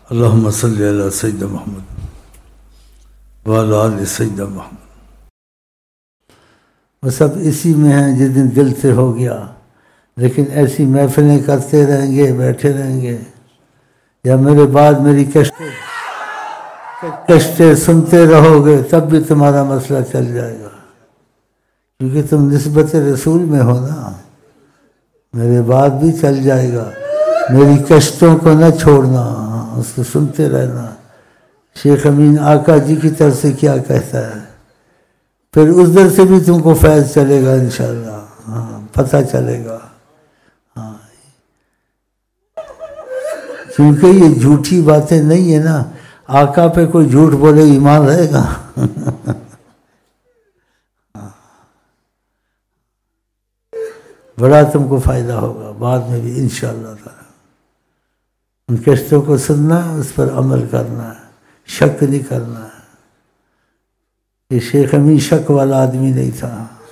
اللہم صلی علی سیدنا محمد وعلی آل سیدنا محمد۔ وہ سب اسی میں ہیں جس دن دل سے ہو گیا، لیکن ایسی محفلیں کرتے رہیں گے، بیٹھے رہیں گے، یا میرے بعد میری کشتے سنتے رہو گے، تب بھی تمہارا مسئلہ چل جائے گا، کیونکہ تم نسبت رسول میں ہو نا۔ میرے بعد بھی چل جائے گا، میری کشتوں کو نہ چھوڑنا، اس کو سنتے رہنا۔ شیخ امین آقا جی کی طرف سے کیا کہتا ہے، پھر اس در سے بھی تم کو فیض چلے گا انشاءاللہ، ہاں پتہ چلے گا، ہاں، کیونکہ یہ جھوٹی باتیں نہیں ہے نا۔ آقا پہ کوئی جھوٹ بولے ایمان رہے گا؟ بڑا تم کو فائدہ ہوگا بعد میں بھی انشاءاللہ تعالی۔ ان کشتوں کو سننا ہے، اس پر عمل کرنا ہے، شک نہیں کرنا ہے۔ یہ شیخ امین شک والا آدمی نہیں تھا،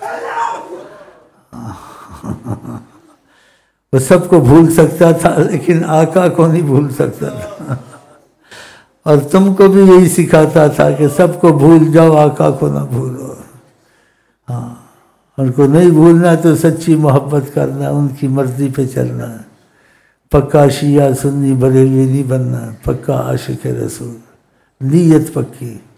وہ سب کو بھول سکتا تھا لیکن آقا کو نہیں بھول سکتا تھا، اور تم کو بھی یہی سکھاتا تھا کہ سب کو بھول جاؤ، آقا کو نہ بھولو۔ ہاں، ان کو نہیں بھولنا تو سچی محبت کرنا، ان کی مرضی پہ چلنا ہے۔ پکا شیعہ سنی بریلوی نہیں بننا ہے، پکا عاشق رسول، نیت پکی۔